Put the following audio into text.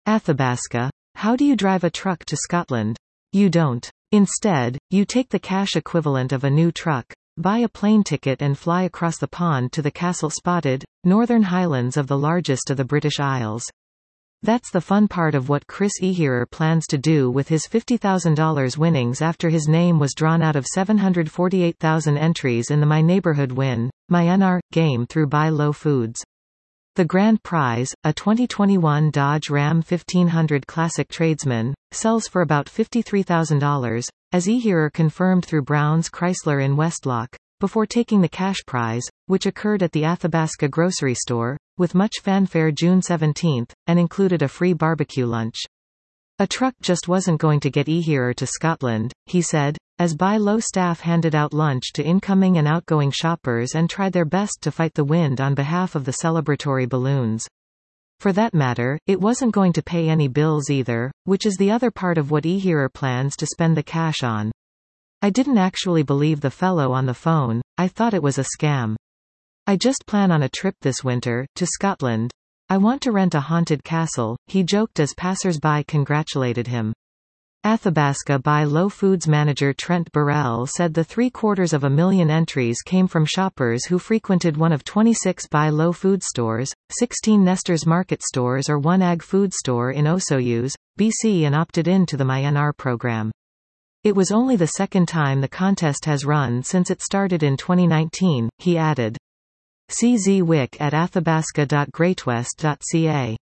Athabasca. How do you drive a truck to Scotland? You don't. Instead, you take the cash equivalent of a new truck, buy a plane ticket and fly across the pond to the castle-spotted, Northern Highlands of the largest of the British Isles. That's the fun part of what Chris Eherer plans to do with his $50,000 winnings after his name was drawn out of 748,000 entries in the My Neighborhood Win, My NR, game through Buy Low Foods. The grand prize, a 2021 Dodge Ram 1500 Classic Tradesman, sells for about $53,000, as Eherer confirmed through Browns Chrysler in Westlock, before taking the cash prize, which occurred at the Athabasca grocery store, with much fanfare June 17, and included a free barbecue lunch. A truck just wasn't going to get Eherer to Scotland, he said, as Buy Low staff handed out lunch to incoming and outgoing shoppers and tried their best to fight the wind on behalf of the celebratory balloons. For that matter, it wasn't going to pay any bills either, which is the other part of what Eherer plans to spend the cash on. I didn't actually believe the fellow on the phone, I thought it was a scam. I just plan on a trip this winter, to Scotland. I want to rent a haunted castle, he joked as passers-by congratulated him. Athabasca Buy Low Foods manager Trent Burrell said the 750,000 entries came from shoppers who frequented one of 26 Buy Low food stores, 16 Nestor's Market stores or one Ag food store in Osoyoos, BC and opted in to the My NR program. It was only the second time the contest has run since it started in 2019, he added. See Zwick at athabasca.greatwest.ca.